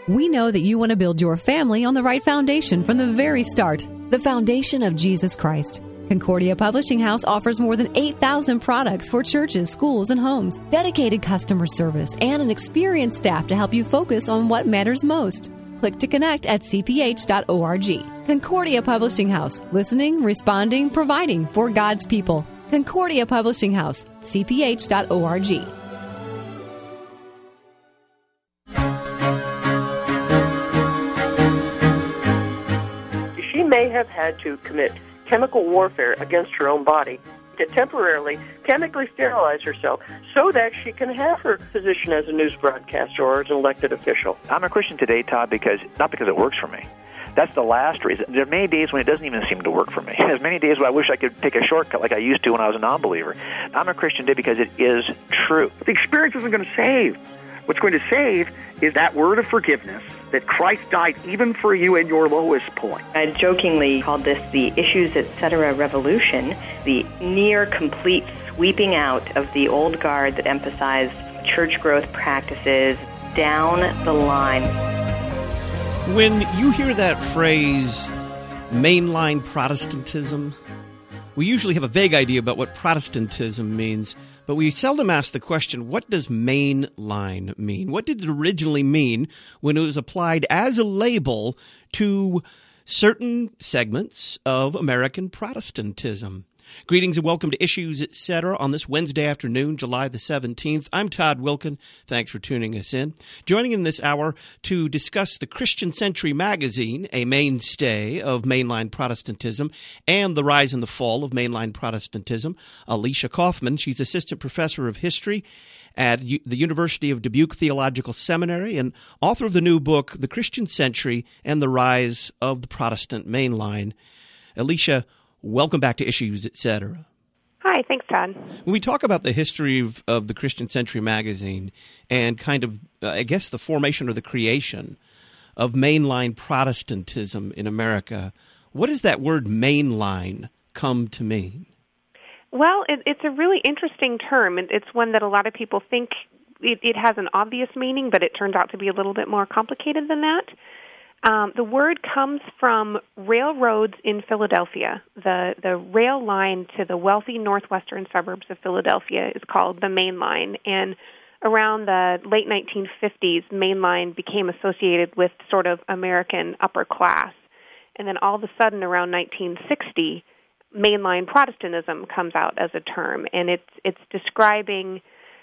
We know that you want to build your family on the right foundation from the very start, the foundation of Jesus Christ. Concordia Publishing House offers more than 8,000 products for churches, schools, and homes, dedicated customer service, and an experienced staff to help you focus on what matters most. Click to connect at cph.org. Concordia Publishing House, listening, responding, providing for God's people. Concordia Publishing House, cph.org. She may have had to commit chemical warfare against her own body to temporarily chemically sterilize herself so that she can have her position as a news broadcaster or as an elected official. I'm a Christian today, Todd, not because it works for me. That's the last reason. There are many days when it doesn't even seem to work for me. There's many days when I wish I could take a shortcut like I used to when I was a non-believer. I'm a Christian today because it is true. The experience isn't going to save. What's going to save is that word of forgiveness, that Christ died even for you in your lowest point. I jokingly called this the Issues Etc. revolution, the near complete sweeping out of the old guard that emphasized church growth practices down the line. When you hear that phrase, mainline Protestantism, we usually have a vague idea about what Protestantism means, but we seldom ask the question, what does mainline mean? What did it originally mean when it was applied as a label to certain segments of American Protestantism? Greetings and welcome to Issues Etc. on this Wednesday afternoon, July the 17th. I'm Todd Wilken. Thanks for tuning us in. Joining in this hour to discuss the Christian Century magazine, a mainstay of mainline Protestantism, and the rise and the fall of mainline Protestantism, Alicia Kaufman. She's assistant professor of history at the University of Dubuque Theological Seminary and author of the new book, The Christian Century and the Rise of the Protestant Mainline. Alicia, welcome back to Issues, Etc. Hi, thanks, Todd. When we talk about the history of the Christian Century magazine and kind of, I guess, the formation or the creation of mainline Protestantism in America, what does that word mainline come to mean? Well, it's a really interesting term. It's one that a lot of people think it has an obvious meaning, but it turns out to be a little bit more complicated than that. The word comes from railroads in Philadelphia. The rail line to the wealthy northwestern suburbs of Philadelphia is called the Main Line, and around the late 1950s, Main Line became associated with sort of American upper class. And then all of a sudden, around 1960, mainline Protestantism comes out as a term, and it's describing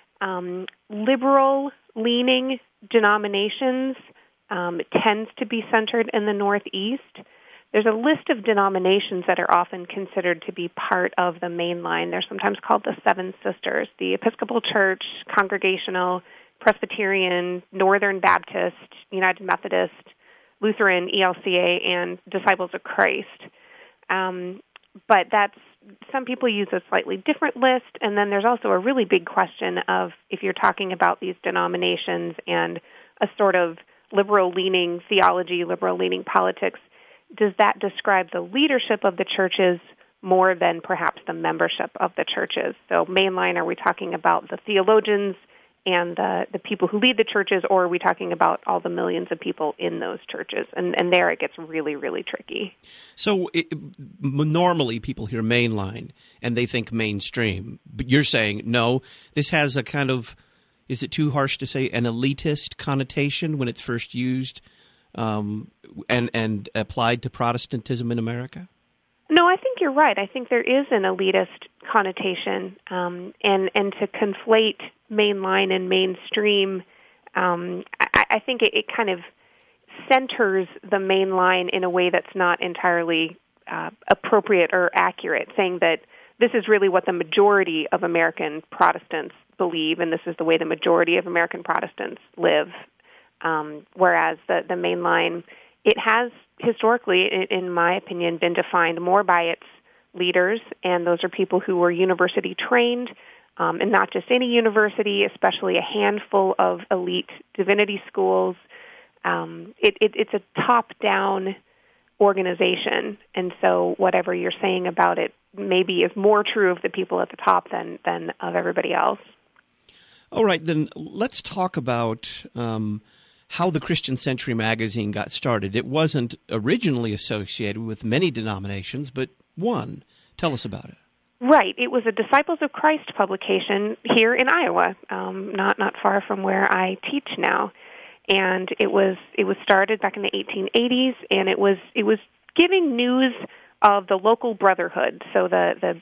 liberal-leaning denominations. It tends to be centered in the Northeast. There's a list of denominations that are often considered to be part of the main line. They're sometimes called the Seven Sisters: the Episcopal Church, Congregational, Presbyterian, Northern Baptist, United Methodist, Lutheran, ELCA, and Disciples of Christ. But some people use a slightly different list, and then there's also a really big question of if you're talking about these denominations and a sort of liberal-leaning theology, liberal-leaning politics, does that describe the leadership of the churches more than perhaps the membership of the churches? So mainline, are we talking about the theologians and the people who lead the churches, or are we talking about all the millions of people in those churches? And there it gets really, really tricky. So normally people hear mainline and they think mainstream, but you're saying, no, this has a kind of, is it too harsh to say, an elitist connotation when it's first used and applied to Protestantism in America? No, I think you're right. I think there is an elitist connotation, and to conflate mainline and mainstream, I think it kind of centers the mainline in a way that's not entirely appropriate or accurate, saying that this is really what the majority of American Protestants believe, and this is the way the majority of American Protestants live. Whereas the main line, it has historically, in my opinion, been defined more by its leaders, and those are people who were university trained, and not just any university, especially a handful of elite divinity schools. It's a top-down organization, and so whatever you're saying about it maybe is more true of the people at the top than of everybody else. All right, then let's talk about how the Christian Century magazine got started. It wasn't originally associated with many denominations, but one. Tell us about it. Right. It was a Disciples of Christ publication here in Iowa, not far from where I teach now. And it was started back in the 1880s, and it was giving news of the local brotherhood, so the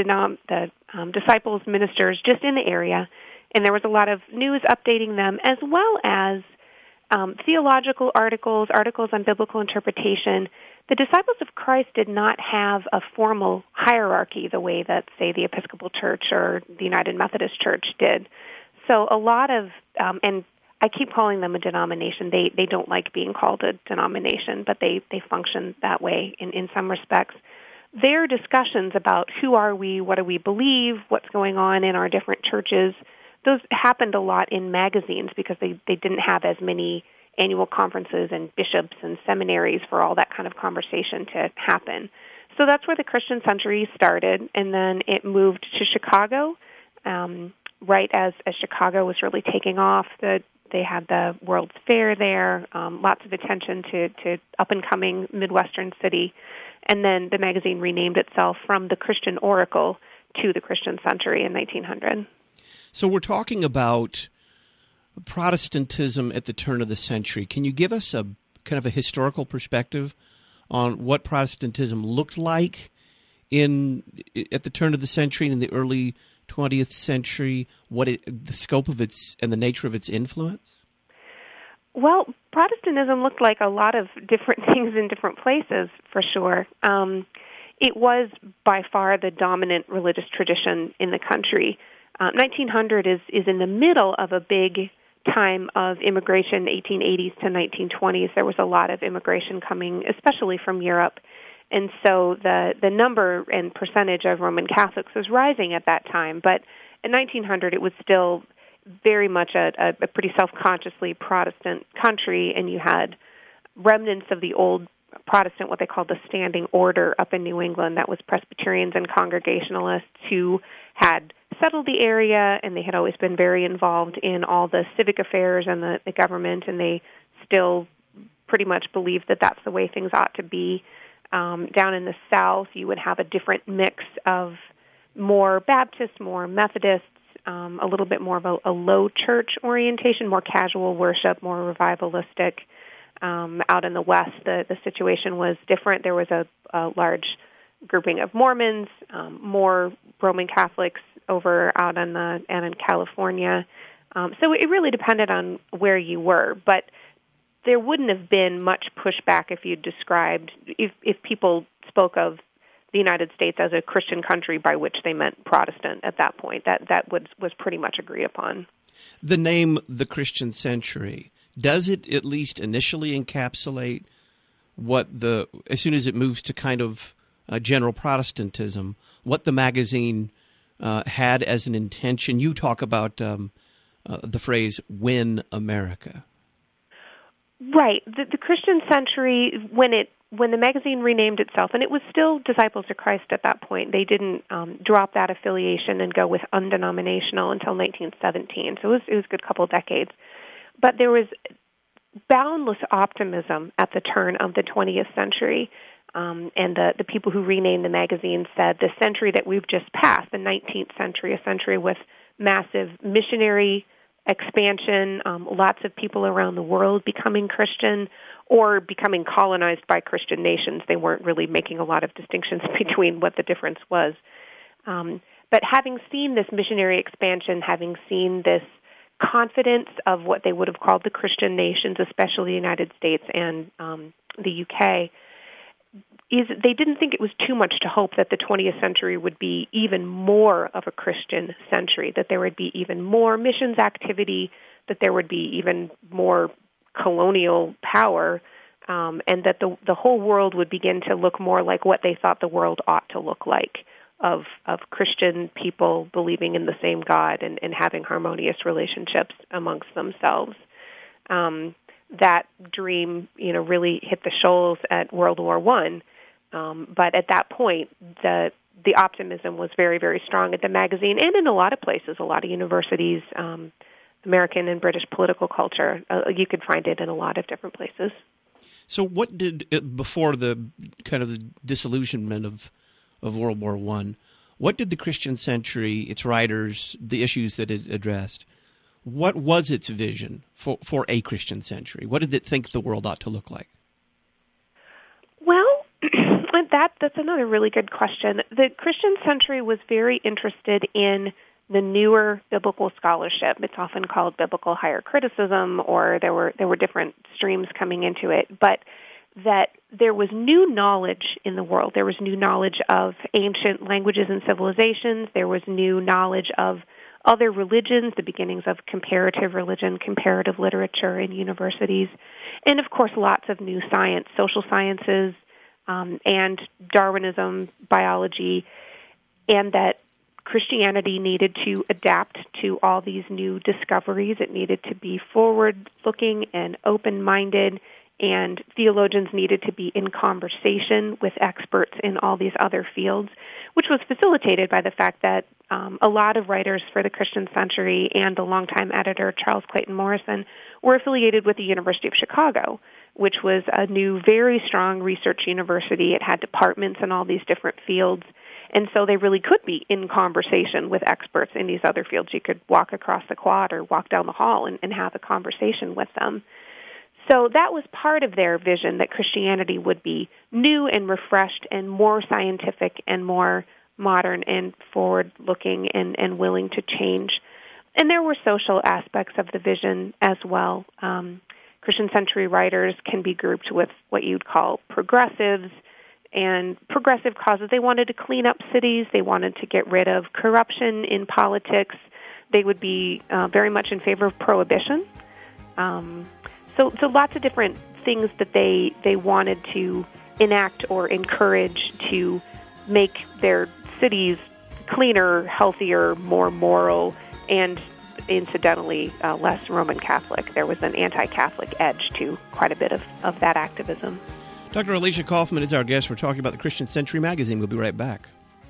disciples, ministers just in the area, and there was a lot of news updating them, as well as theological articles on biblical interpretation. The Disciples of Christ did not have a formal hierarchy the way that, say, the Episcopal Church or the United Methodist Church did. So a lot of, and I keep calling them a denomination. They don't like being called a denomination, but they function that way in some respects. Their discussions about who are we, what do we believe, what's going on in our different churches, those happened a lot in magazines because they didn't have as many annual conferences and bishops and seminaries for all that kind of conversation to happen. So that's where the Christian Century started, and then it moved to Chicago. Right as Chicago was really taking off, they had the World's Fair there, lots of attention to up-and-coming Midwestern city, and then the magazine renamed itself from the Christian Oracle to the Christian Century in 1900. So we're talking about Protestantism at the turn of the century. Can you give us a kind of a historical perspective on what Protestantism looked like at the turn of the century and in the early 20th century, the scope of its and the nature of its influence? Well, Protestantism looked like a lot of different things in different places, for sure. It was by far the dominant religious tradition in the country. 1900 is in the middle of a big time of immigration, 1880s to 1920s. There was a lot of immigration coming, especially from Europe. And so the number and percentage of Roman Catholics was rising at that time. But in 1900, it was still very much a pretty self-consciously Protestant country, and you had remnants of the old Protestant, what they called the Standing Order up in New England, that was Presbyterians and Congregationalists who had settled the area, and they had always been very involved in all the civic affairs and the government, and they still pretty much believed that that's the way things ought to be. Down in the South, you would have a different mix of more Baptists, more Methodists, a little bit more of a low church orientation, more casual worship, more revivalistic. Out in the West, the situation was different. There was a large grouping of Mormons, more Roman Catholics over out in California. So it really depended on where you were, but there wouldn't have been much pushback if you described, if people spoke of the United States as a Christian country, by which they meant Protestant at that point. That was pretty much agreed upon. The name, the Christian Century, does it at least initially encapsulate what as soon as it moves to kind of general Protestantism, what the magazine had as an intention? You talk about the phrase, "Win America." Right. The Christian Century, when the magazine renamed itself, and it was still Disciples of Christ at that point, they didn't drop that affiliation and go with undenominational until 1917. So it was a good couple of decades. But there was boundless optimism at the turn of the 20th century, and the people who renamed the magazine said the century that we've just passed, the 19th century, a century with massive missionary expansion, lots of people around the world becoming Christian or becoming colonized by Christian nations. They weren't really making a lot of distinctions between what the difference was. But having seen this missionary expansion, having seen this confidence of what they would have called the Christian nations, especially the United States and the UK, they didn't think it was too much to hope that the 20th century would be even more of a Christian century, that there would be even more missions activity, that there would be even more colonial power, and that the whole world would begin to look more like what they thought the world ought to look like, of Christian people believing in the same God and having harmonious relationships amongst themselves. That dream, really hit the shoals at World War I. But at that point, the optimism was very, very strong at the magazine and in a lot of places, a lot of universities. American and British political culture. You could find it in a lot of different places. So what did, before the kind of the disillusionment of World War I, what did the Christian Century, its writers, the issues that it addressed, what was its vision for a Christian century? What did it think the world ought to look like? Well, that's another really good question. The Christian Century was very interested in the newer biblical scholarship. It's often called biblical higher criticism, or there were different streams coming into it, but that there was new knowledge in the world. There was new knowledge of ancient languages and civilizations. There was new knowledge of other religions, the beginnings of comparative religion, comparative literature in universities, and of course lots of new science, social sciences, and Darwinism, biology, and that Christianity needed to adapt to all these new discoveries. It needed to be forward-looking and open-minded, and theologians needed to be in conversation with experts in all these other fields, which was facilitated by the fact that a lot of writers for the Christian Century and the longtime editor, Charles Clayton Morrison, were affiliated with the University of Chicago, which was a new, very strong research university. It had departments in all these different fields, and so they really could be in conversation with experts in these other fields. You could walk across the quad or walk down the hall and have a conversation with them. So that was part of their vision, that Christianity would be new and refreshed and more scientific and more modern and forward-looking and willing to change. And there were social aspects of the vision as well. Christian Century writers can be grouped with what you'd call progressives and progressive causes. They wanted to clean up cities. They wanted to get rid of corruption in politics. They would be very much in favor of prohibition. So lots of different things that they wanted to enact or encourage to make their cities cleaner, healthier, more moral, and incidentally less Roman Catholic. There was an anti-Catholic edge to quite a bit of that activism. Dr. Alicia Kaufman is our guest. We're talking about the Christian Century magazine. We'll be right back.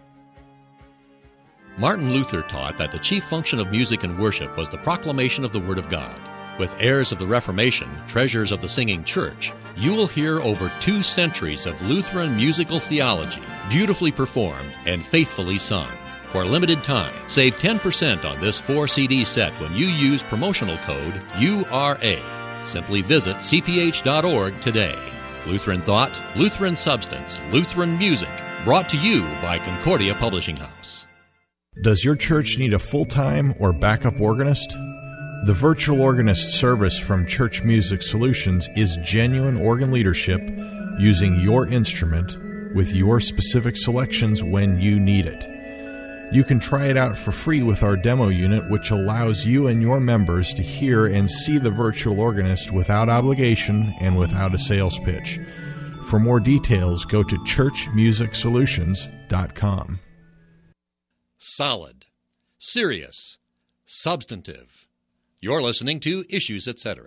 Martin Luther taught that the chief function of music and worship was the proclamation of the Word of God. With heirs of the Reformation, treasures of the singing church, you will hear over 2 centuries of Lutheran musical theology, beautifully performed and faithfully sung. For a limited time, save 10% on this 4-CD set when you use promotional code URA. Simply visit cph.org today. Lutheran Thought, Lutheran Substance, Lutheran Music, brought to you by Concordia Publishing House. Does your church need a full-time or backup organist? The Virtual Organist service from Church Music Solutions is genuine organ leadership using your instrument with your specific selections when you need it. You can try it out for free with our demo unit, which allows you and your members to hear and see the virtual organist without obligation and without a sales pitch. For more details, go to churchmusicsolutions.com. Solid, serious, substantive. You're listening to Issues, Etc.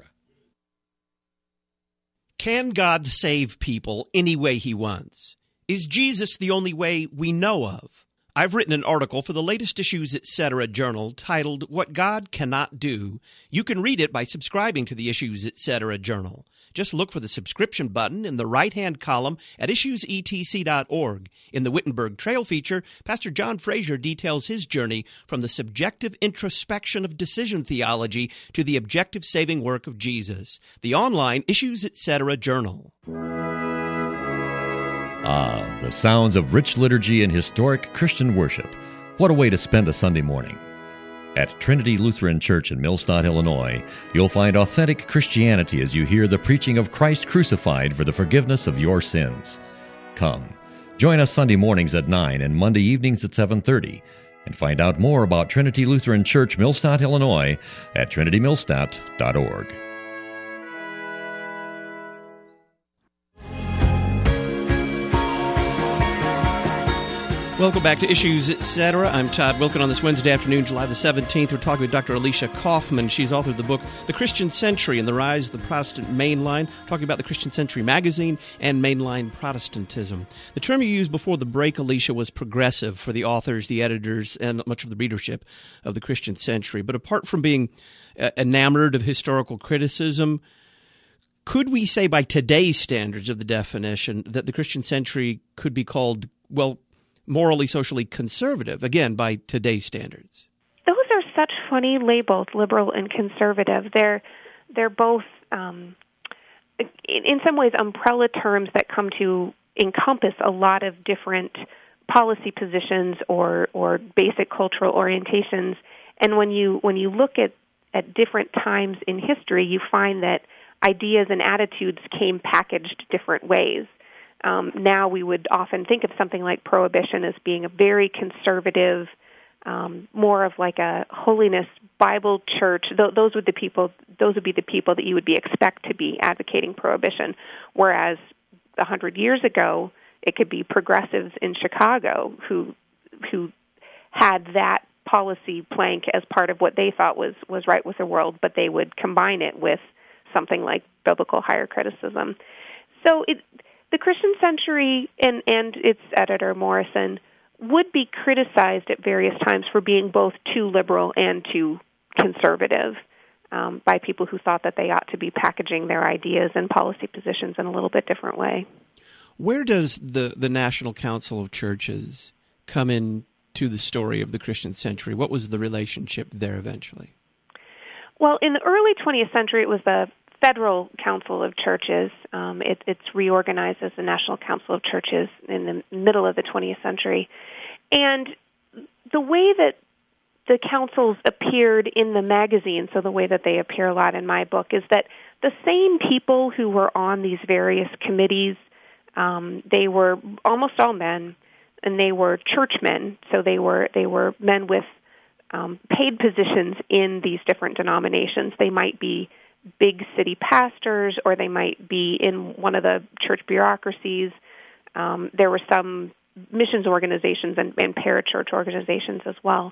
Can God save people any way he wants? Is Jesus the only way we know of? I've written an article for the latest Issues, Etc. journal titled, What God Cannot Do. You can read it by subscribing to the Issues, Etc. journal. Just look for the subscription button in the right-hand column at issuesetc.org. In the Wittenberg Trail feature, Pastor John Fraser details his journey from the subjective introspection of decision theology to the objective saving work of Jesus. The online Issues, Etc. journal. Ah, the sounds of rich liturgy and historic Christian worship. What a way to spend a Sunday morning. At Trinity Lutheran Church in Millstadt, Illinois, you'll find authentic Christianity as you hear the preaching of Christ crucified for the forgiveness of your sins. Come, join us Sunday mornings at 9 and Monday evenings at 7:30, and find out more about Trinity Lutheran Church, Millstadt, Illinois at trinitymillstadt.org. Welcome back to Issues, Etc. I'm Todd Wilken. On this Wednesday afternoon, July the 17th, we're talking with Dr. Alicia Kaufman. She's authored the book, The Christian Century and the Rise of the Protestant Mainline, talking about the Christian Century magazine and mainline Protestantism. The term you used before the break, Alicia, was progressive for the authors, the editors, and much of the readership of the Christian Century. But apart from being enamored of historical criticism, could we say by today's standards of the definition that the Christian Century could be called, well, morally, socially conservative, again, by today's standards? Those are such funny labels, liberal and conservative. They're both, in some ways, umbrella terms that come to encompass a lot of different policy positions or basic cultural orientations. And when you look at different times in history, you find that ideas and attitudes came packaged different ways. Now we would often think of something like prohibition as being a very conservative, more of like a holiness Bible church. Those would be the people that you would expect to be advocating prohibition. Whereas 100 years ago, it could be progressives in Chicago who had that policy plank as part of what they thought was right with the world, but they would combine it with something like biblical higher criticism. So the Christian Century and its editor, Morrison, would be criticized at various times for being both too liberal and too conservative by people who thought that they ought to be packaging their ideas and policy positions in a little bit different way. Where does the National Council of Churches come into the story of the Christian Century? What was the relationship there eventually? Well, in the early 20th century, it was the Federal Council of Churches. It's reorganized as the National Council of Churches in the middle of the 20th century. And the way that the councils appeared in the magazine, so the way that they appear a lot in my book, is that the same people who were on these various committees, they were almost all men, and they were churchmen, so they were men with paid positions in these different denominations. They might be big city pastors, or they might be in one of the church bureaucracies. There were some missions organizations and parachurch organizations as well.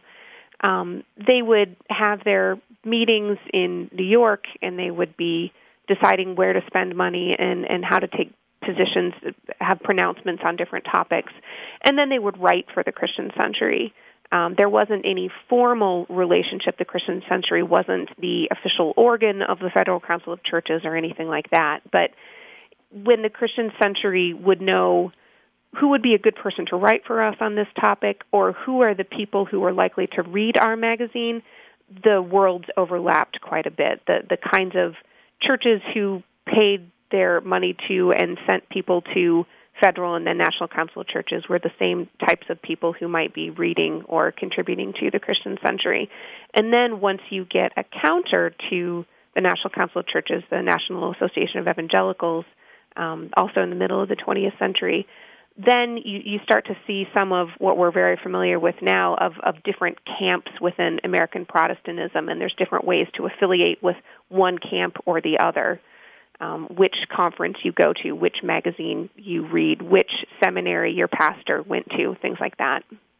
They would have their meetings in New York, and they would be deciding where to spend money and how to take positions, have pronouncements on different topics. And then they would write for the Christian Century. There wasn't any formal relationship. The Christian Century wasn't the official organ of the Federal Council of Churches or anything like that. But when the Christian Century would know who would be a good person to write for us on this topic, or who are the people who are likely to read our magazine, the worlds overlapped quite a bit. The kinds of churches who paid their money to and sent people to Federal and then National Council of Churches were the same types of people who might be reading or contributing to the Christian Century. And then once you get a counter to the National Council of Churches, the National Association of Evangelicals, also in the middle of the 20th century, then you start to see some of what we're very familiar with now of different camps within American Protestantism, and there's different ways to affiliate with one camp or the other. Which conference you go to, which magazine you read, which seminary your pastor went to, things like that.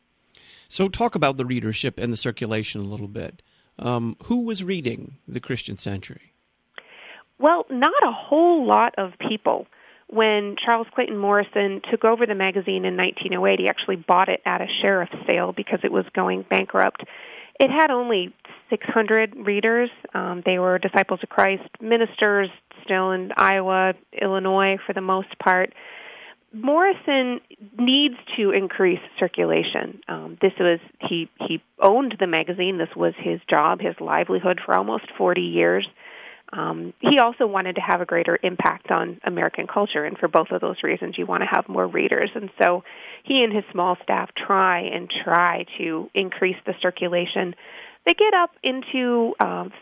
So talk about the readership and the circulation a little bit. Who was reading the Christian Century? Well, not a whole lot of people. When Charles Clayton Morrison took over the magazine in 1908, he actually bought it at a sheriff's sale because it was going bankrupt. It had only 600 readers. They were Disciples of Christ ministers, still in Iowa, Illinois for the most part. Morrison needs to increase circulation. He owned the magazine. This was his job, his livelihood for almost 40 years. He also wanted to have a greater impact on American culture, and for both of those reasons, you want to have more readers. And so he and his small staff try to increase the circulation. They get up into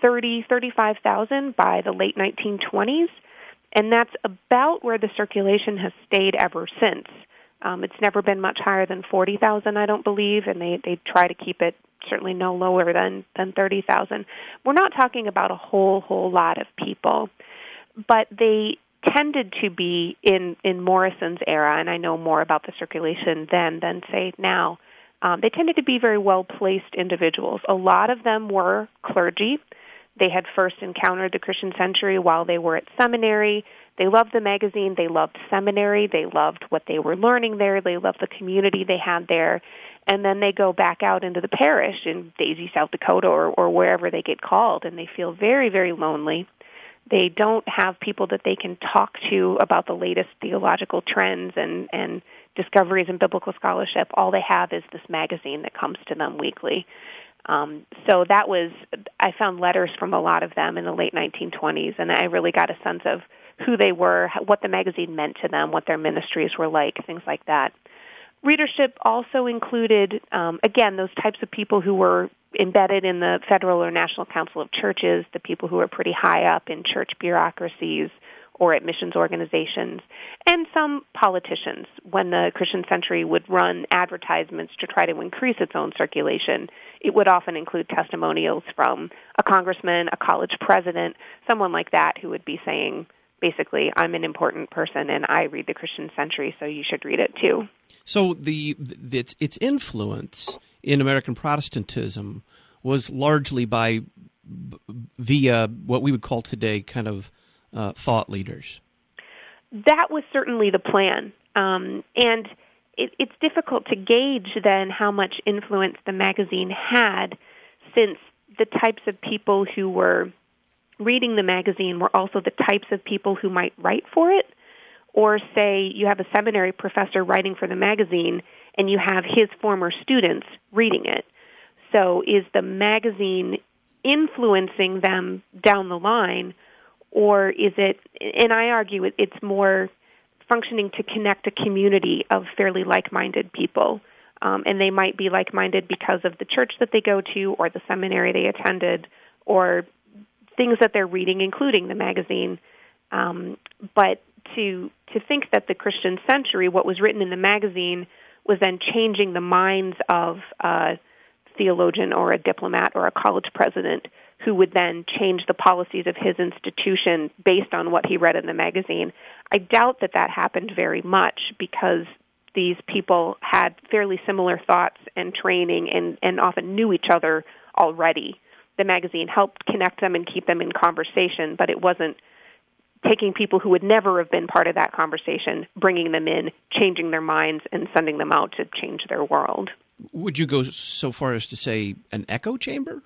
35,000 by the late 1920s, and that's about where the circulation has stayed ever since. It's never been much higher than 40,000, I don't believe, and they try to keep it certainly no lower than 30,000. We're not talking about a whole lot of people, but they tended to be in Morrison's era, and I know more about the circulation then than, say, now, they tended to be very well-placed individuals. A lot of them were clergy. They had first encountered the Christian Century while they were at seminary. They loved the magazine. They loved seminary. They loved what they were learning there. They loved the community they had there. And then they go back out into the parish in Daisy, South Dakota, or wherever they get called, and they feel very, very lonely. They don't have people that they can talk to about the latest theological trends and discoveries in biblical scholarship. All they have is this magazine that comes to them weekly. So that was, I found letters from a lot of them in the late 1920s, and I really got a sense of who they were, what the magazine meant to them, what their ministries were like, things like that. Readership also included, again, those types of people who were embedded in the Federal or National Council of Churches, the people who were pretty high up in church bureaucracies or at missions organizations, and some politicians. When the Christian Century would run advertisements to try to increase its own circulation, it would often include testimonials from a congressman, a college president, someone like that who would be saying, basically, I'm an important person and I read the Christian Century, so you should read it too. So its influence in American Protestantism was largely via what we would call today kind of thought leaders. That was certainly the plan. And it's difficult to gauge then how much influence the magazine had, since the types of people who were reading the magazine were also the types of people who might write for it. Or say you have a seminary professor writing for the magazine and you have his former students reading it. So is the magazine influencing them down the line, or is it, and I argue it's more functioning to connect a community of fairly like-minded people. And they might be like-minded because of the church that they go to or the seminary they attended or things that they're reading, including the magazine. But to think that the Christian Century, what was written in the magazine, was then changing the minds of a theologian or a diplomat or a college president who would then change the policies of his institution based on what he read in the magazine. I doubt that happened very much, because these people had fairly similar thoughts and training and often knew each other already. The magazine helped connect them and keep them in conversation, but it wasn't taking people who would never have been part of that conversation, bringing them in, changing their minds, and sending them out to change their world. Would you go so far as to say an echo chamber?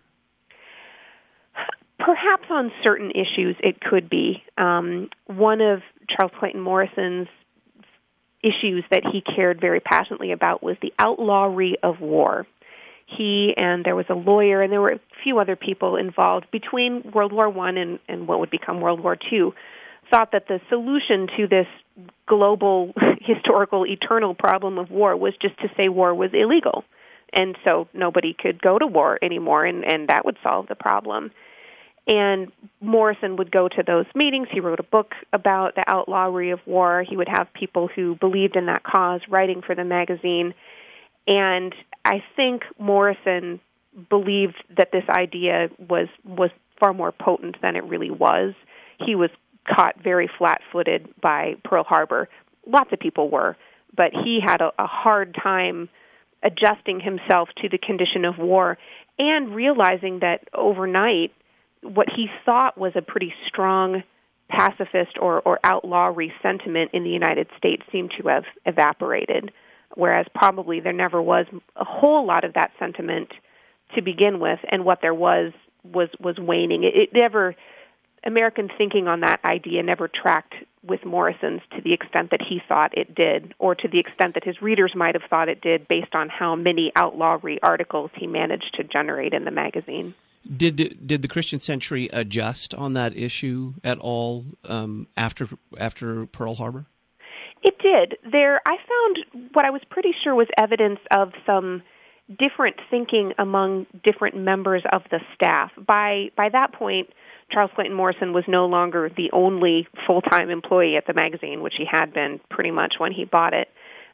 Perhaps on certain issues it could be. One of Charles Clayton Morrison's issues that he cared very passionately about was the outlawry of war. He and there was a lawyer, and there were a few other people involved between World War I and what would become World War II, thought that the solution to this global, historical, eternal problem of war was just to say war was illegal. And so nobody could go to war anymore, and that would solve the problem. And Morrison would go to those meetings. He wrote a book about the outlawry of war. He would have people who believed in that cause writing for the magazine. And I think Morrison believed that this idea was far more potent than it really was. He was caught very flat-footed by Pearl Harbor. Lots of people were, but he had a hard time adjusting himself to the condition of war and realizing that overnight what he thought was a pretty strong pacifist or outlawry sentiment in the United States seemed to have evaporated, whereas probably there never was a whole lot of that sentiment to begin with, and what there was waning. It never, American thinking on that idea never tracked with Morrison's to the extent that he thought it did, or to the extent that his readers might have thought it did based on how many outlawry articles he managed to generate in the magazine. Did the Christian Century adjust on that issue at all after Pearl Harbor? It did. I found what I was pretty sure was evidence of some different thinking among different members of the staff. By that point, Charles Clayton Morrison was no longer the only full-time employee at the magazine, which he had been pretty much when he bought it.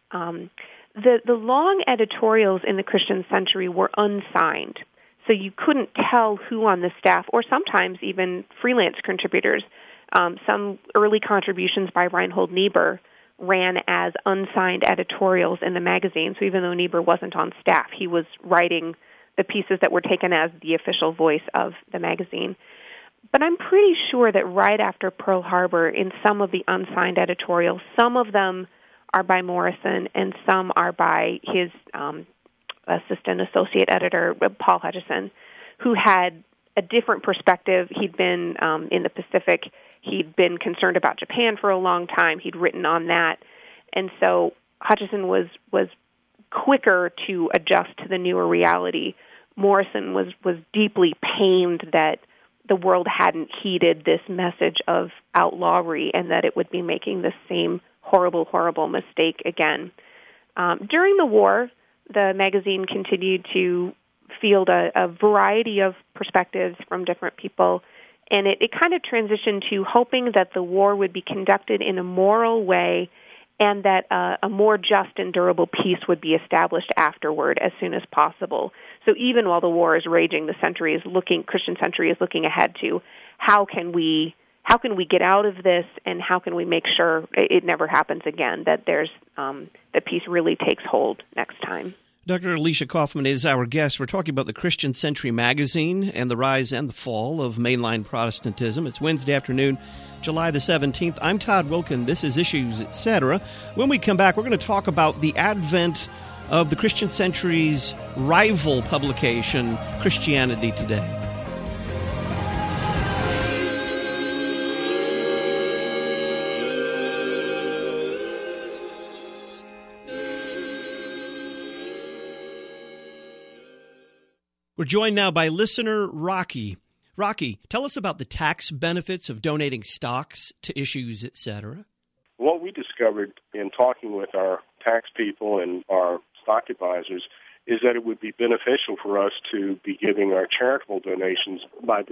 The long editorials in the Christian Century were unsigned, so you couldn't tell who on the staff, or sometimes even freelance contributors, Some early contributions by Reinhold Niebuhr ran as unsigned editorials in the magazine. So even though Niebuhr wasn't on staff, he was writing the pieces that were taken as the official voice of the magazine. But I'm pretty sure that right after Pearl Harbor, in some of the unsigned editorials, some of them are by Morrison and some are by his assistant associate editor, Paul Hutchison, who had a different perspective. He'd been in the Pacific. He'd been concerned about Japan for a long time. He'd written on that. And so Hutchison was quicker to adjust to the newer reality. Morrison was deeply pained that the world hadn't heeded this message of outlawry and that it would be making the same horrible, horrible mistake again. During the war, the magazine continued to field a variety of perspectives from different people, and it kind of transitioned to hoping that the war would be conducted in a moral way and that a more just and durable peace would be established afterward as soon as possible. So even while the war is raging, Christian Century is looking ahead to how can we get out of this and how can we make sure it never happens again, that that peace really takes hold next time. Dr. Alicia Kaufman is our guest. We're talking about the Christian Century magazine and the rise and the fall of mainline Protestantism. It's Wednesday afternoon, July the 17th. I'm Todd Wilkin. This is Issues, Etc. When we come back, we're going to talk about the advent of the Christian Century's rival publication, Christianity Today. We're joined now by listener Rocky. Rocky, tell us about the tax benefits of donating stocks to Issues, Etc. What we discovered in talking with our tax people and our stock advisors is that it would be beneficial for us to be giving our charitable donations by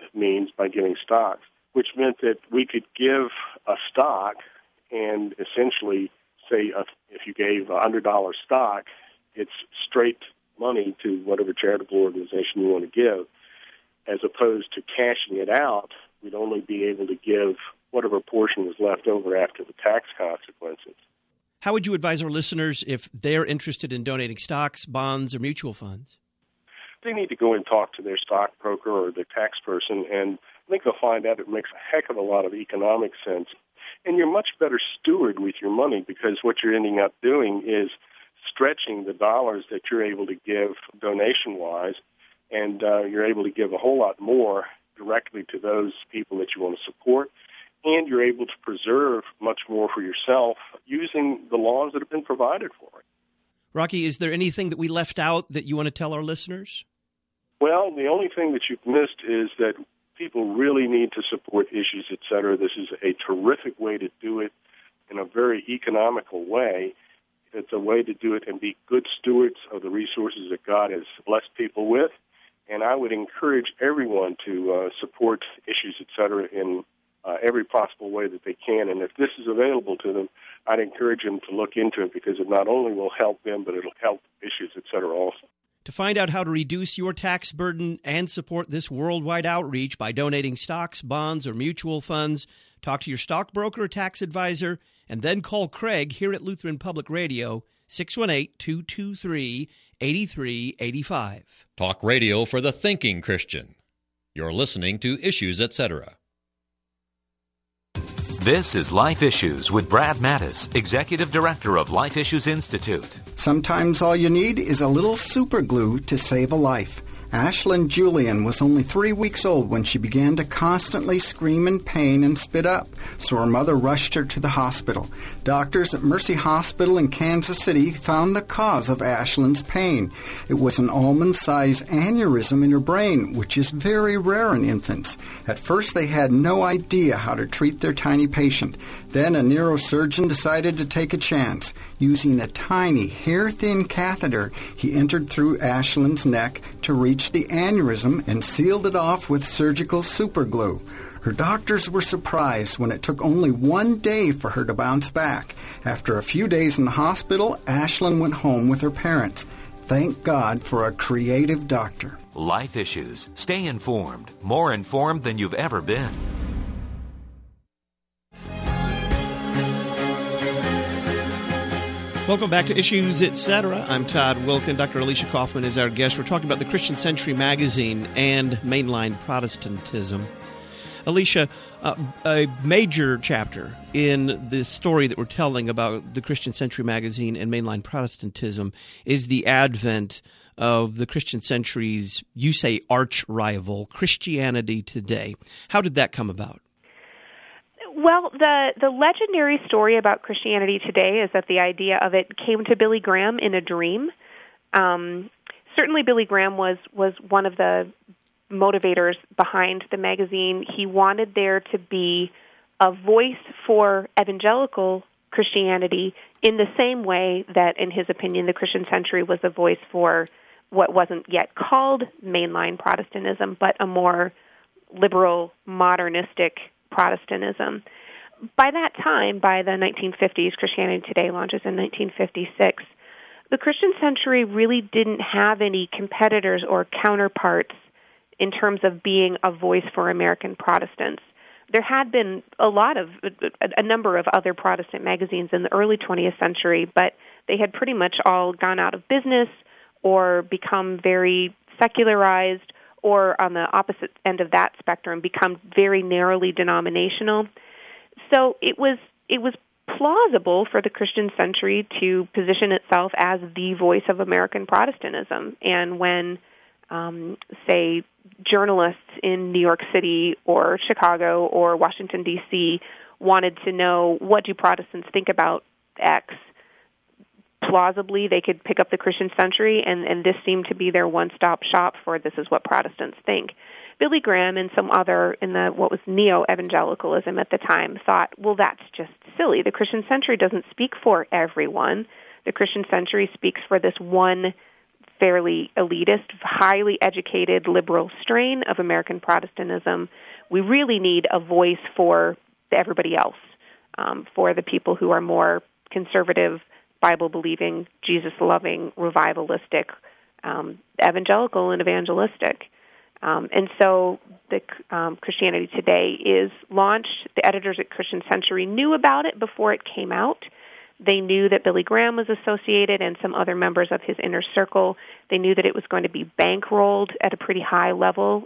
giving stocks, which meant that we could give a stock and essentially say if you gave a $100 stock, it's straight money to whatever charitable organization you want to give, as opposed to cashing it out. We'd only be able to give whatever portion was left over after the tax consequences. How would you advise our listeners if they're interested in donating stocks, bonds, or mutual funds? They need to go and talk to their stockbroker or their tax person, and I think they'll find out it makes a heck of a lot of economic sense. And you're much better steward with your money, because what you're ending up doing is stretching the dollars that you're able to give donation-wise, and you're able to give a whole lot more directly to those people that you want to support, and you're able to preserve much more for yourself using the laws that have been provided for it. Rocky, is there anything that we left out that you want to tell our listeners? Well, the only thing that you've missed is that people really need to support Issues, Etc. This is a terrific way to do it in a very economical way. It's a way to do it and be good stewards of the resources that God has blessed people with. And I would encourage everyone to support Issues, Etc. in every possible way that they can. And if this is available to them, I'd encourage them to look into it, because it not only will help them, but it'll help Issues, Etc. also. To find out how to reduce your tax burden and support this worldwide outreach by donating stocks, bonds, or mutual funds, talk to your stockbroker or tax advisor, and then call Craig here at Lutheran Public Radio, 618-223-8385. Talk radio for the thinking Christian. You're listening to Issues, Etc. This is Life Issues with Brad Mattis, Executive Director of Life Issues Institute. Sometimes all you need is a little super glue to save a life. Ashlyn Julian was only 3 weeks old when she began to constantly scream in pain and spit up, so her mother rushed her to the hospital. Doctors at Mercy Hospital in Kansas City found the cause of Ashlyn's pain. It was an almond-sized aneurysm in her brain, which is very rare in infants. At first, they had no idea how to treat their tiny patient. Then a neurosurgeon decided to take a chance. Using a tiny, hair-thin catheter, he entered through Ashlyn's neck to reach the aneurysm and sealed it off with surgical superglue. Her doctors were surprised when it took only 1 day for her to bounce back. After a few days in the hospital, Ashlyn went home with her parents. Thank God for a creative doctor. Life Issues. Stay informed. More informed than you've ever been. Welcome back to Issues, Etc. I'm Todd Wilken. Dr. Alicia Kaufman is our guest. We're talking about the Christian Century magazine and mainline Protestantism. Alicia, a major chapter in the story that we're telling about the Christian Century magazine and mainline Protestantism is the advent of the Christian Century's, you say, arch rival, Christianity Today. How did that come about? Well, the legendary story about Christianity Today is that the idea of it came to Billy Graham in a dream. Certainly Billy Graham was one of the motivators behind the magazine. He wanted there to be a voice for evangelical Christianity in the same way that, in his opinion, the Christian Century was a voice for what wasn't yet called mainline Protestantism, but a more liberal, modernistic Protestantism. By that time, by the 1950s, Christianity Today launches in 1956, the Christian Century really didn't have any competitors or counterparts in terms of being a voice for American Protestants. There had been a number of other Protestant magazines in the early 20th century, but they had pretty much all gone out of business or become very secularized, or on the opposite end of that spectrum, become very narrowly denominational. So it was plausible for the Christian Century to position itself as the voice of American Protestantism. And when, say, journalists in New York City or Chicago or Washington, D.C. wanted to know, what do Protestants think about X, plausibly they could pick up the Christian Century, and this seemed to be their one-stop shop for this is what Protestants think. Billy Graham and some other in the what was neo-evangelicalism at the time thought, well, that's just silly. The Christian Century doesn't speak for everyone. The Christian Century speaks for this one fairly elitist, highly educated, liberal strain of American Protestantism. We really need a voice for everybody else, for the people who are more conservative, Bible-believing, Jesus-loving, revivalistic, evangelical and evangelistic. And so the Christianity Today is launched. The editors at Christian Century knew about it before it came out. They knew that Billy Graham was associated and some other members of his inner circle. They knew that it was going to be bankrolled at a pretty high level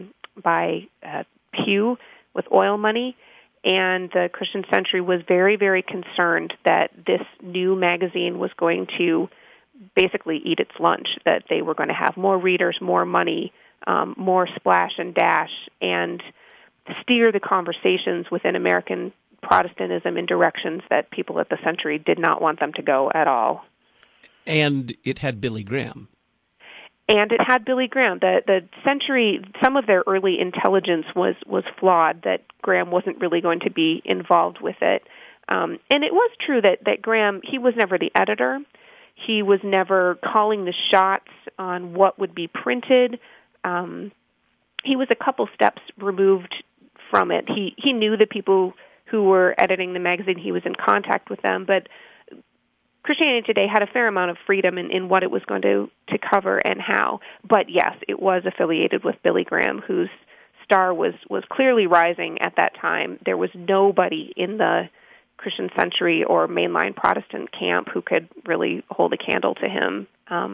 by Pew with oil money. And the Christian Century was very, very concerned that this new magazine was going to basically eat its lunch, that they were going to have more readers, more money, more splash and dash, and steer the conversations within American Protestantism in directions that people at the Century did not want them to go at all. And it had Billy Graham. And it had Billy Graham. The Century, some of their early intelligence was flawed, that Graham wasn't really going to be involved with it. And it was true that Graham, he was never the editor. He was never calling the shots on what would be printed. He was a couple steps removed from it. He knew the people who were editing the magazine. He was in contact with them, but Christianity Today had a fair amount of freedom in what it was going to cover and how. But yes, it was affiliated with Billy Graham, whose star was clearly rising at that time. There was nobody in the Christian Century or mainline Protestant camp who could really hold a candle to him.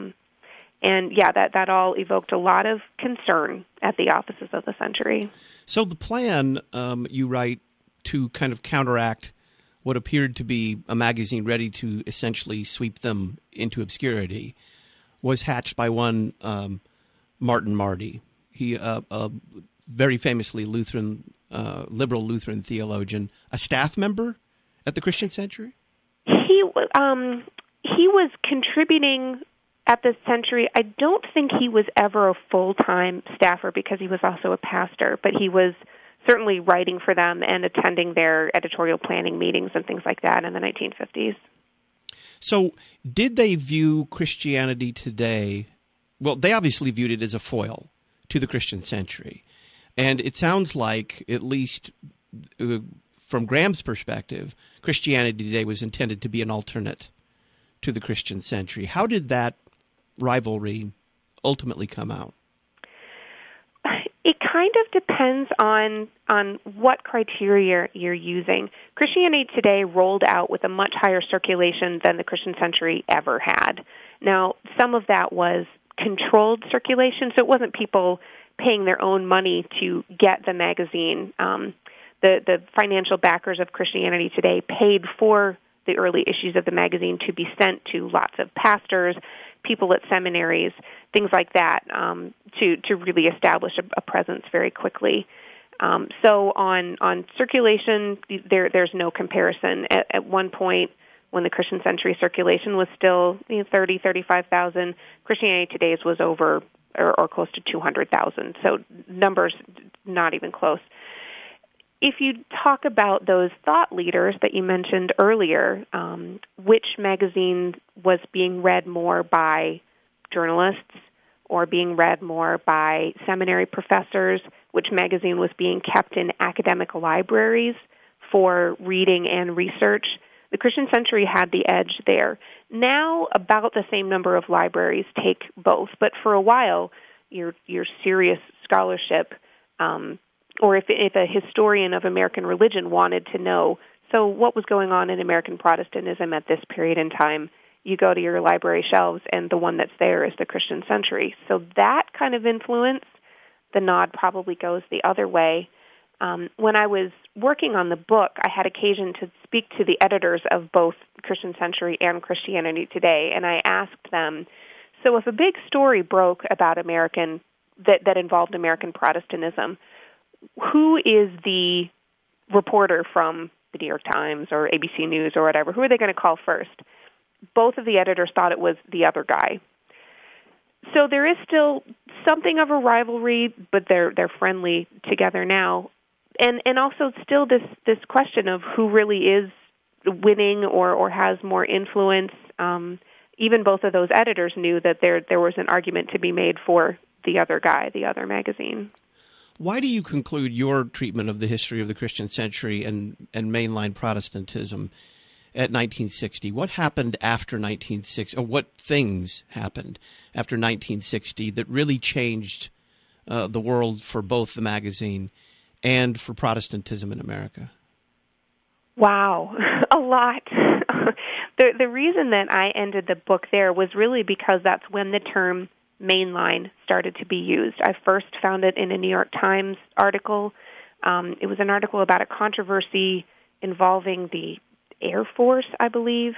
And yeah, that all evoked a lot of concern at the offices of the Century. So the plan, you write, to kind of counteract what appeared to be a magazine ready to essentially sweep them into obscurity, was hatched by one Martin Marty. He, very famously liberal Lutheran theologian, a staff member at the Christian Century? He was contributing at the Century. I don't think he was ever a full-time staffer because he was also a pastor, but he was certainly writing for them and attending their editorial planning meetings and things like that in the 1950s. So did they view Christianity Today, well, they obviously viewed it as a foil to the Christian Century. And it sounds like, at least from Graham's perspective, Christianity Today was intended to be an alternate to the Christian Century. How did that rivalry ultimately come out? It kind of depends on what criteria you're using. Christianity Today rolled out with a much higher circulation than the Christian Century ever had. Now, some of that was controlled circulation, so it wasn't people paying their own money to get the magazine. The financial backers of Christianity Today paid for the early issues of the magazine to be sent to lots of pastors, people at seminaries, things like that, to really establish a presence very quickly. So on circulation, there's no comparison. At one point, when the Christian Century circulation was still 30, 35,000, Christianity Today's was over or close to 200,000. So numbers not even close. If you talk about those thought leaders that you mentioned earlier, which magazine was being read more by journalists or being read more by seminary professors, which magazine was being kept in academic libraries for reading and research, the Christian Century had the edge there. Now, about the same number of libraries take both, but for a while, your serious scholarship, or if a historian of American religion wanted to know, so what was going on in American Protestantism at this period in time, you go to your library shelves, and the one that's there is the Christian Century. So that kind of influence, the nod probably goes the other way. When I was working on the book, I had occasion to speak to the editors of both Christian Century and Christianity Today, and I asked them, so if a big story broke about that involved American Protestantism, who is the reporter from the New York Times or ABC News or whatever? Who are they going to call first? Both of the editors thought it was the other guy. So there is still something of a rivalry, but they're friendly together now. And also still this question of who really is winning or has more influence. Even both of those editors knew that there was an argument to be made for the other guy, the other magazine. Why do you conclude your treatment of the history of the Christian Century and mainline Protestantism at 1960? What happened after 1960, or what things happened after 1960 that really changed the world for both the magazine and for Protestantism in America? Wow, a lot. The reason that I ended the book there was really because that's when the term mainline started to be used. I first found it in a New York Times article. It was an article about a controversy involving the Air Force, I believe.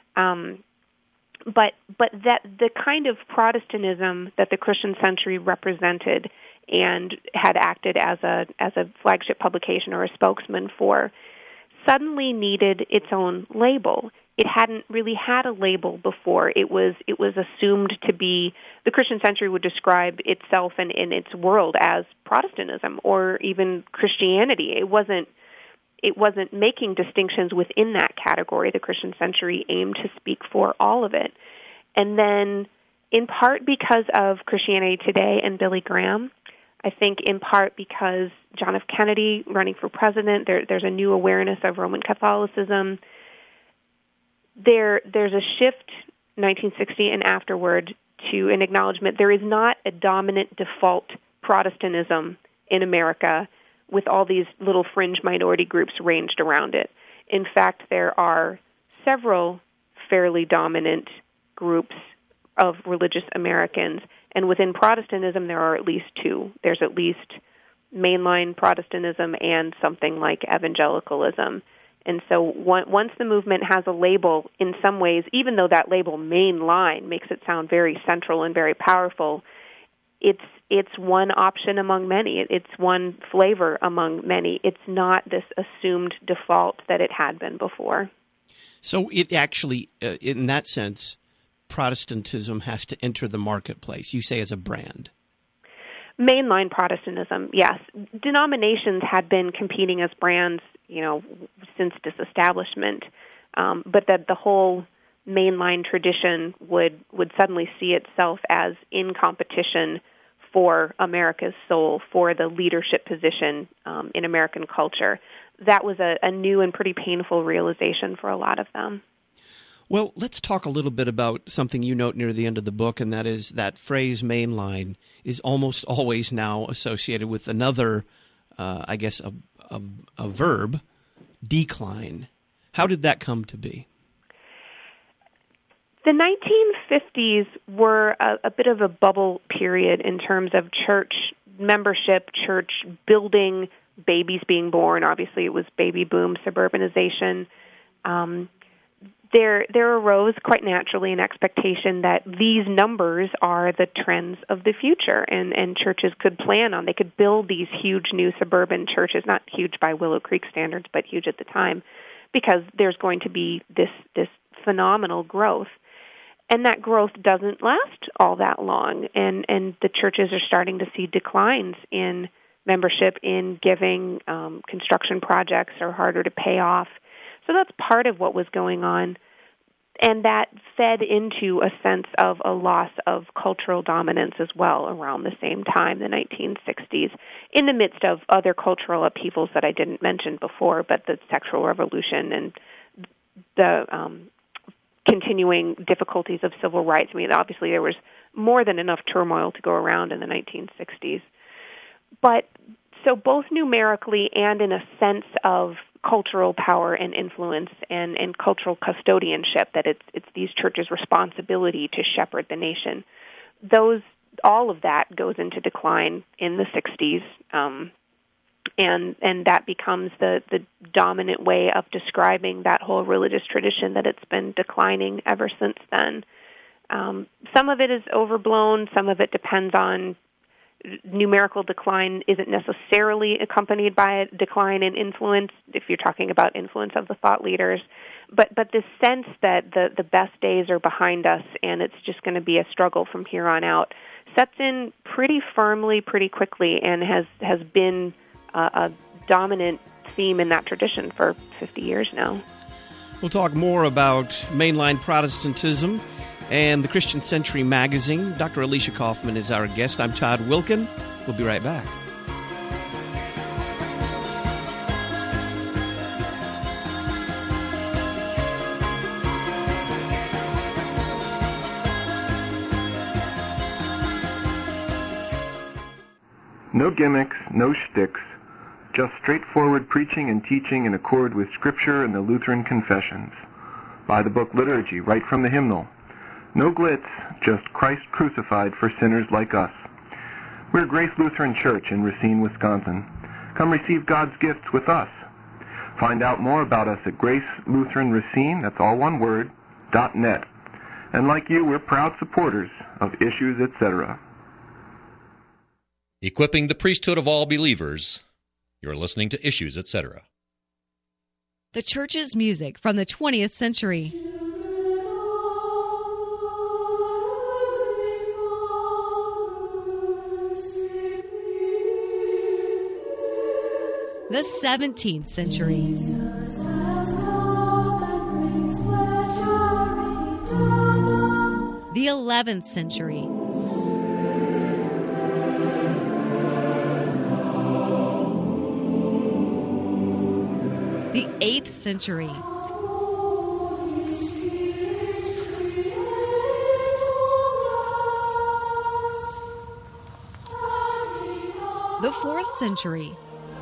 But that the kind of Protestantism that the Christian Century represented and had acted as a flagship publication or a spokesman for suddenly needed its own label. It hadn't really had a label before. It was assumed to be, the Christian Century would describe itself and in its world as Protestantism or even Christianity. It wasn't making distinctions within that category. The Christian Century aimed to speak for all of it. And then in part because of Christianity Today and Billy Graham, I think in part because John F. Kennedy running for president, there's a new awareness of Roman Catholicism. There's a shift, 1960 and afterward, to an acknowledgement there is not a dominant default Protestantism in America with all these little fringe minority groups ranged around it. In fact, there are several fairly dominant groups of religious Americans, and within Protestantism there are at least two. There's at least mainline Protestantism and something like evangelicalism. And so once the movement has a label, in some ways, even though that label mainline makes it sound very central and very powerful, it's one option among many. It's one flavor among many. It's not this assumed default that it had been before. So it actually, in that sense, Protestantism has to enter the marketplace, you say, as a brand. Mainline Protestantism, yes. Denominations had been competing as brands, since disestablishment, but that the whole mainline tradition would suddenly see itself as in competition for America's soul, for the leadership position in American culture. That was a new and pretty painful realization for a lot of them. Well, let's talk a little bit about something you note near the end of the book, and that is that phrase mainline is almost always now associated with another, a verb, decline. How did that come to be? The 1950s were a bit of a bubble period in terms of church membership, church building, babies being born. Obviously, it was baby boom, suburbanization. There arose quite naturally an expectation that these numbers are the trends of the future, and churches could plan on. They could build these huge new suburban churches, not huge by Willow Creek standards, but huge at the time, because there's going to be this phenomenal growth. And that growth doesn't last all that long, and the churches are starting to see declines in membership, in giving. Construction projects are harder to pay off. So that's part of what was going on, and that fed into a sense of a loss of cultural dominance as well around the same time, the 1960s, in the midst of other cultural upheavals that I didn't mention before, but the sexual revolution and the continuing difficulties of civil rights. I mean, obviously there was more than enough turmoil to go around in the 1960s. But so both numerically and in a sense of cultural power and influence and cultural custodianship, that it's these churches' responsibility to shepherd the nation. All of that goes into decline in the 60s, and that becomes the dominant way of describing that whole religious tradition, that it's been declining ever since then. Some of it is overblown, some of it depends on numerical decline isn't necessarily accompanied by a decline in influence, if you're talking about influence of the thought leaders. But this sense that the best days are behind us and it's just going to be a struggle from here on out sets in pretty firmly, pretty quickly, and has been a dominant theme in that tradition for 50 years now. We'll talk more about mainline Protestantism and the Christian Century magazine. Dr. Alicia Kaufman is our guest. I'm Todd Wilken. We'll be right back. No gimmicks, no shticks, just straightforward preaching and teaching in accord with Scripture and the Lutheran confessions. Buy the book Liturgy right from the hymnal. No glitz, just Christ crucified for sinners like us. We're Grace Lutheran Church in Racine, Wisconsin. Come receive God's gifts with us. Find out more about us at Grace Lutheran Racine, that's all one word, .net. And like you, we're proud supporters of Issues, etc. Equipping the priesthood of all believers. You're listening to Issues, etc. The church's music from the 20th century. The 17th century. The 11th century. The 8th century. The 4th century.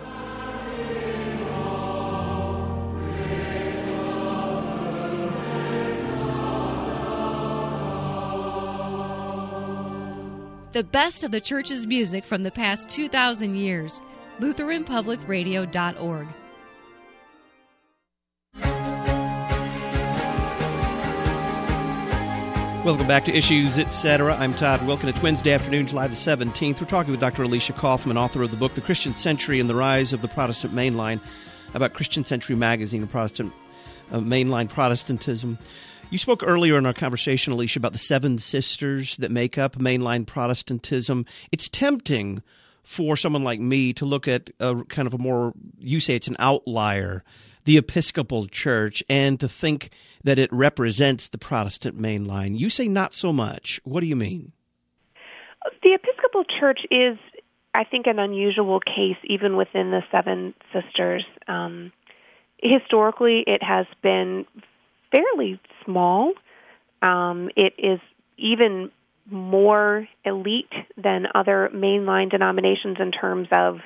The best of the church's music from the past 2,000 years. LutheranPublicRadio.org. Welcome back to Issues, Etc. I'm Todd Wilken. It's Wednesday afternoon, July the 17th. We're talking with Dr. Alicia Kaufman, author of the book The Christian Century and the Rise of the Protestant Mainline, about Christian Century magazine and Protestant mainline Protestantism. You spoke earlier in our conversation, Alicia, about the seven sisters that make up mainline Protestantism. It's tempting for someone like me to look at a kind of a more, you say it's an outlier, the Episcopal Church, and to think that it represents the Protestant mainline. You say not so much. What do you mean? The Episcopal Church is, I think, an unusual case even within the Seven Sisters. Historically, it has been fairly small. It is even more elite than other mainline denominations in terms of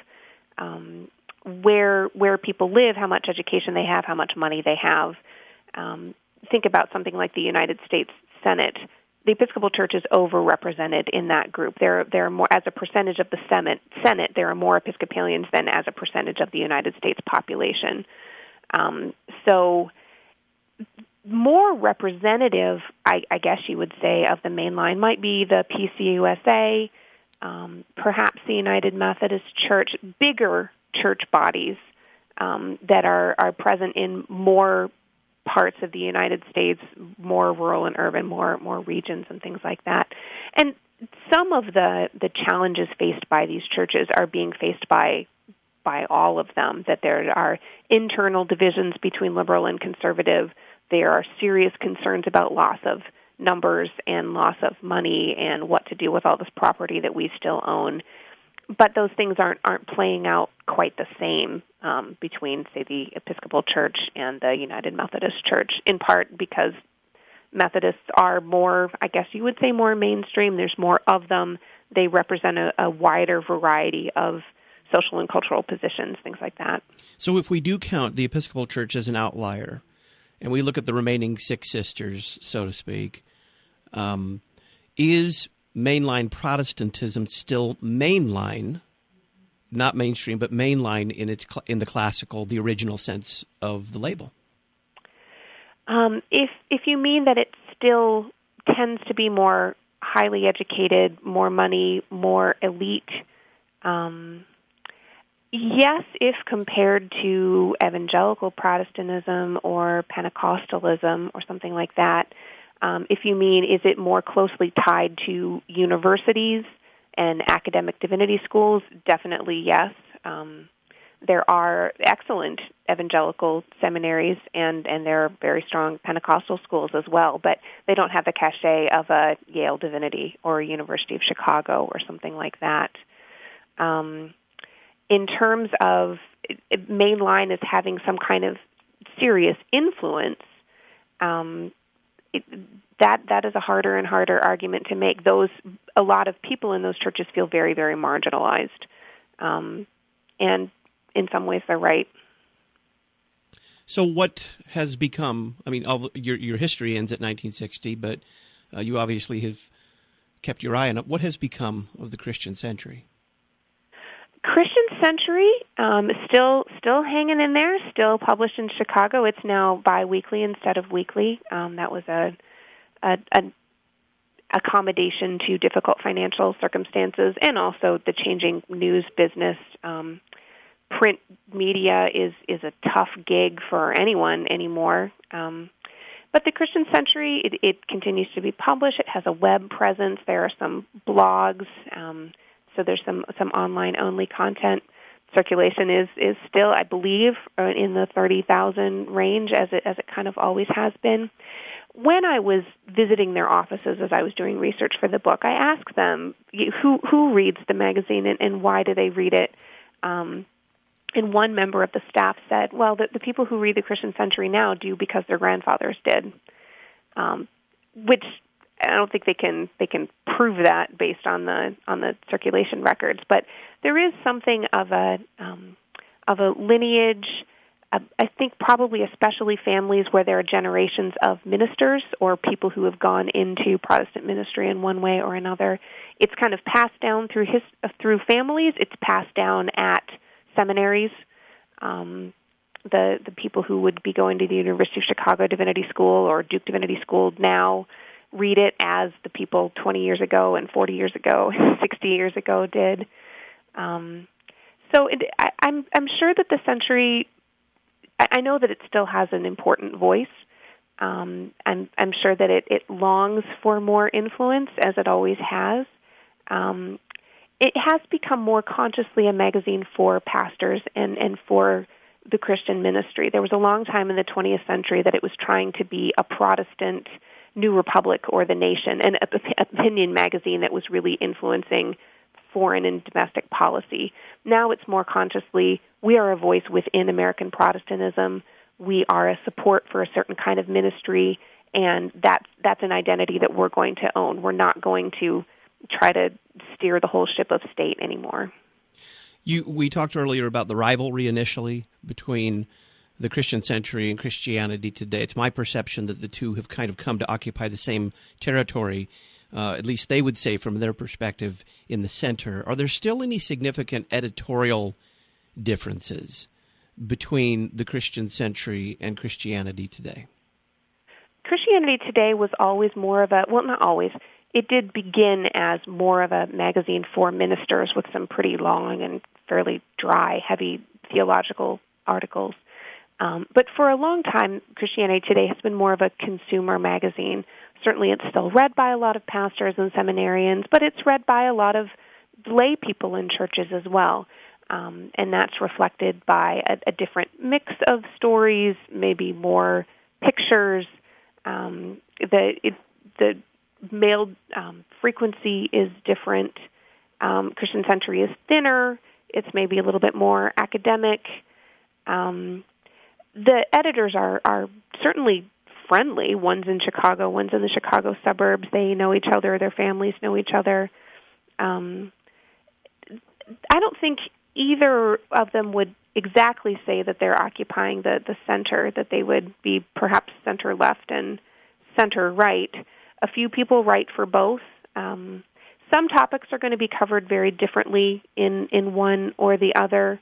where people live, how much education they have, how much money they have. Think about something like the United States Senate. The Episcopal Church is overrepresented in that group. There are more, as a percentage of the Senate, there are more Episcopalians than as a percentage of the United States population. So more representative, I guess you would say, of the mainline might be the PCUSA, perhaps the United Methodist Church, bigger church bodies that are present in more parts of the United States, more rural and urban, more regions and things like that. And some of the challenges faced by these churches are being faced by all of them, that there are internal divisions between liberal and conservative. There are serious concerns about loss of numbers and loss of money and what to do with all this property that we still own. But those things aren't playing out quite the same between, say, the Episcopal Church and the United Methodist Church, in part because Methodists are more, I guess you would say, more mainstream. There's more of them. They represent a wider variety of social and cultural positions, things like that. So if we do count the Episcopal Church as an outlier, and we look at the remaining six sisters, so to speak, is mainline Protestantism still mainline, not mainstream, but mainline in the classical, the original sense of the label? If you mean that it still tends to be more highly educated, more money, more elite, yes, if compared to evangelical Protestantism or Pentecostalism or something like that. If you mean, is it more closely tied to universities and academic divinity schools, definitely yes. There are excellent evangelical seminaries, and there are very strong Pentecostal schools as well, but they don't have the cachet of a Yale Divinity or a University of Chicago or something like that. In terms of mainline as having some kind of serious influence, that is a harder and harder argument to make. A lot of people in those churches feel very, very marginalized, and in some ways they're right. So what has become, I mean, your history ends at 1960, but you obviously have kept your eye on it. What has become of the Christian Century? Christian Century still hanging in there, still published in Chicago. It's now biweekly instead of weekly. That was an accommodation to difficult financial circumstances and also the changing news business. Print media is a tough gig for anyone anymore. But the Christian Century, it continues to be published. It has a web presence. There are some blogs. So there's some online-only content. Circulation is still, I believe, in the 30,000 range, as it kind of always has been. When I was visiting their offices as I was doing research for the book, I asked them who reads the magazine and why do they read it. And one member of the staff said, well, the people who read the Christian Century now do because their grandfathers did, which I don't think they can prove that based on the circulation records, but there is something of a lineage. I think probably especially families where there are generations of ministers or people who have gone into Protestant ministry in one way or another. It's kind of passed down through families. It's passed down at seminaries. The people who would be going to the University of Chicago Divinity School or Duke Divinity School now read it as the people 20 years ago and 40 years ago and 60 years ago did. I'm sure that the Century, I know that it still has an important voice. I'm sure that it longs for more influence, as it always has. It has become more consciously a magazine for pastors and for the Christian ministry. There was a long time in the 20th century that it was trying to be a Protestant New Republic or The Nation, an opinion magazine that was really influencing foreign and domestic policy. Now it's more consciously, we are a voice within American Protestantism. we are a support for a certain kind of ministry, and that's an identity that we're going to own. We're not going to try to steer the whole ship of state anymore. We talked earlier about the rivalry initially between the Christian Century and Christianity Today. It's my perception that the two have kind of come to occupy the same territory, at least they would say from their perspective, in the center. Are there still any significant editorial differences between the Christian Century and Christianity Today? Christianity Today was always more of a, well, not always, it did begin as more of a magazine for ministers with some pretty long and fairly dry, heavy theological articles. But for a long time, Christianity Today has been more of a consumer magazine. Certainly it's still read by a lot of pastors and seminarians, but it's read by a lot of lay people in churches as well. And that's reflected by a different mix of stories, maybe more pictures. The mailed frequency is different. Christian Century is thinner. It's maybe a little bit more academic. The editors are certainly friendly. One's in Chicago, one's in the Chicago suburbs. They know each other. Their families know each other. I don't think either of them would exactly say that they're occupying the center, that they would be perhaps center-left and center-right. A few people write for both. Some topics are going to be covered very differently in one or the other.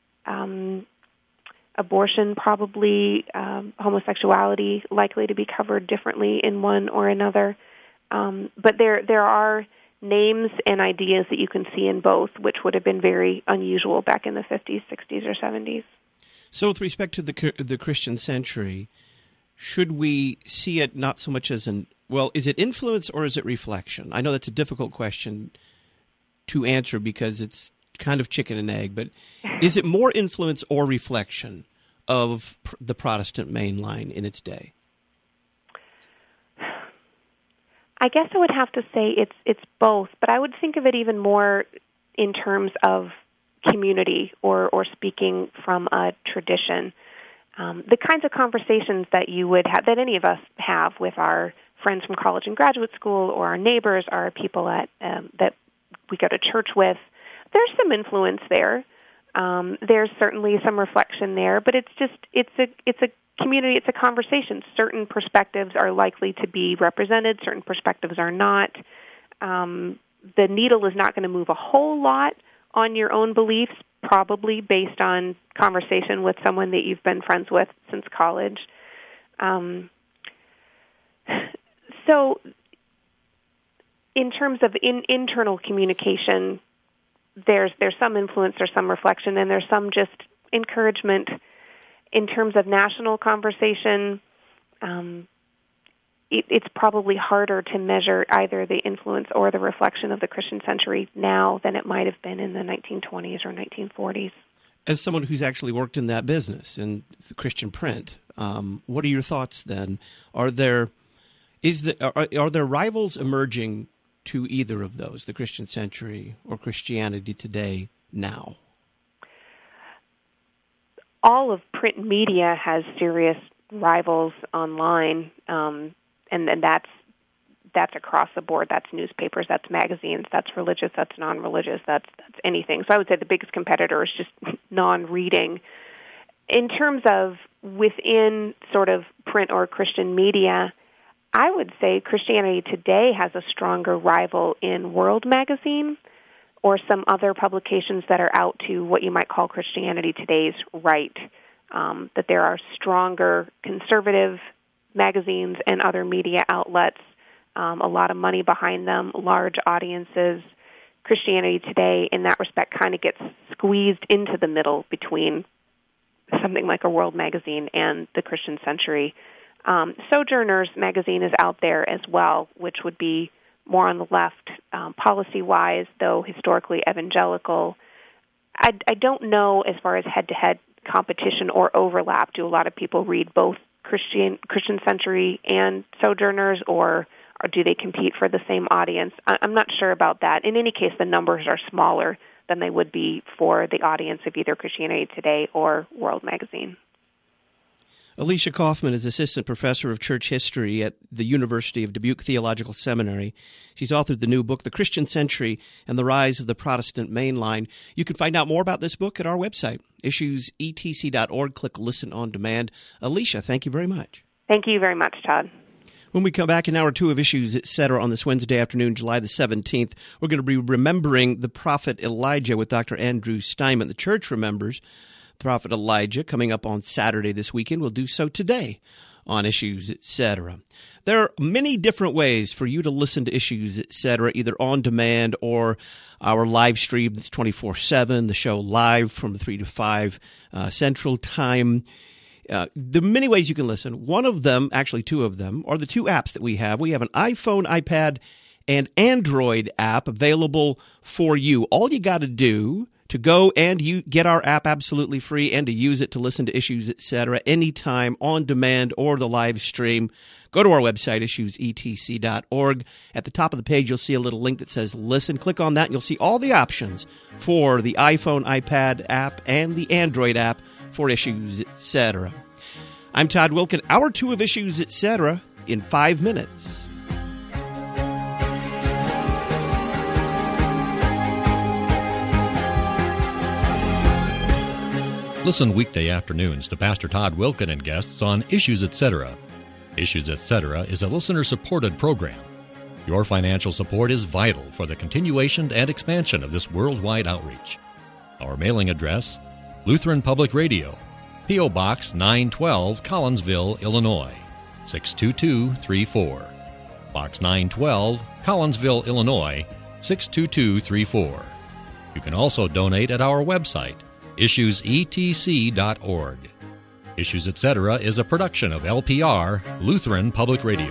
Abortion, probably, homosexuality, likely to be covered differently in one or another. But there are names and ideas that you can see in both, which would have been very unusual back in the 50s, 60s, or 70s. So with respect to the Christian Century, should we see it not so much as is it influence or is it reflection? I know that's a difficult question to answer because it's kind of chicken and egg, but is it more influence or reflection of the Protestant mainline in its day? I guess I would have to say it's both, but I would think of it even more in terms of community or speaking from a tradition. The kinds of conversations that you would have, that any of us have with our friends from college and graduate school, or our neighbors, our people that we go to church with, there's some influence there. There's certainly some reflection there, but it's a community, it's a conversation. Certain perspectives are likely to be represented, certain perspectives are not. The needle is not going to move a whole lot on your own beliefs, probably based on conversation with someone that you've been friends with since college. So in terms of internal communication, there's some influence, there's some reflection, and there's some just encouragement. In terms of national conversation, it's probably harder to measure either the influence or the reflection of the Christian Century now than it might have been in the 1920s or 1940s. As someone who's actually worked in that business, in the Christian print, what are your thoughts then? Are there rivals emerging to either of those, the Christian Century or Christianity Today, now? All of print media has serious rivals online, and that's across the board. That's newspapers, that's magazines, that's religious, that's non-religious, that's anything. So I would say the biggest competitor is just non-reading. In terms of within sort of print or Christian media, I would say Christianity Today has a stronger rival in World Magazine or some other publications that are out to what you might call Christianity Today's right, that there are stronger conservative magazines and other media outlets, a lot of money behind them, large audiences. Christianity Today, in that respect, kind of gets squeezed into the middle between something like a World Magazine and the Christian Century. Sojourners magazine is out there as well, which would be more on the left policy-wise, though historically evangelical. I don't know as far as head-to-head competition or overlap. Do a lot of people read both Christian Century and Sojourners, or do they compete for the same audience? I'm not sure about that. In any case, the numbers are smaller than they would be for the audience of either Christianity Today or World Magazine. Alicia Kaufman is Assistant Professor of Church History at the University of Dubuque Theological Seminary. She's authored the new book, The Christian Century and the Rise of the Protestant Mainline. You can find out more about this book at our website, issuesetc.org. Click Listen on Demand. Alicia, thank you very much. Thank you very much, Todd. When we come back in hour 2 of Issues, Etc. on this Wednesday afternoon, July the 17th, we're going to be remembering the prophet Elijah with Dr. Andrew Steinman. The church remembers Prophet Elijah coming up on Saturday this weekend. We'll do so today on Issues, Etc. There are many different ways for you to listen to Issues, Etc., either on demand or our live stream that's 24/7, the show live from 3 to 5 Central Time. There are many ways you can listen. One of them, actually 2 of them, are the 2 apps that we have. We have an iPhone, iPad, and Android app available for you. All you got to do to go and you get our app absolutely free and to use it to listen to Issues, Etc. anytime, on demand or the live stream, go to our website, issuesetc.org. At the top of the page, you'll see a little link that says Listen. Click on that, and you'll see all the options for the iPhone, iPad app, and the Android app for Issues, Etc. I'm Todd Wilken. Hour 2 of Issues, Etc. in 5 minutes. Listen weekday afternoons to Pastor Todd Wilken and guests on Issues, Etc. Issues, Etc. is a listener-supported program. Your financial support is vital for the continuation and expansion of this worldwide outreach. Our mailing address, Lutheran Public Radio, P.O. Box 912, Collinsville, Illinois, 62234. Box 912, Collinsville, Illinois, 62234. You can also donate at our website, issuesetc.org. Issues, Etc. is a production of LPR, Lutheran Public Radio.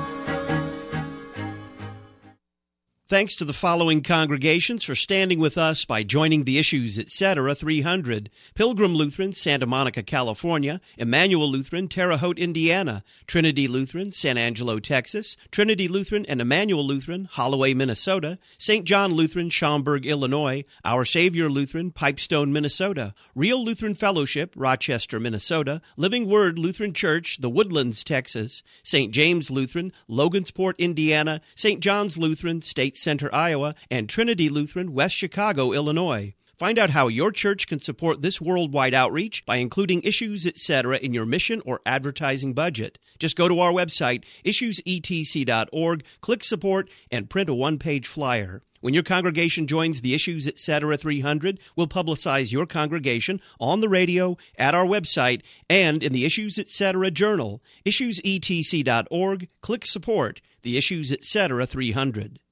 Thanks to the following congregations for standing with us by joining the Issues, Etc. 300. Pilgrim Lutheran, Santa Monica, California. Emmanuel Lutheran, Terre Haute, Indiana. Trinity Lutheran, San Angelo, Texas. Trinity Lutheran and Emmanuel Lutheran, Holloway, Minnesota. St. John Lutheran, Schaumburg, Illinois. Our Savior Lutheran, Pipestone, Minnesota. Real Lutheran Fellowship, Rochester, Minnesota. Living Word Lutheran Church, The Woodlands, Texas. St. James Lutheran, Logansport, Indiana. St. John's Lutheran, State Center, Iowa, and Trinity Lutheran, West Chicago, Illinois. Find out how your church can support this worldwide outreach by including Issues, Etc. in your mission or advertising budget. Just go to our website, issuesetc.org, click Support, and print a one-page flyer. When your congregation joins the Issues, Etc. 300, we'll publicize your congregation on the radio, at our website, and in the Issues, Etc. Journal. Issuesetc.org, click Support, the Issues, Etc. 300.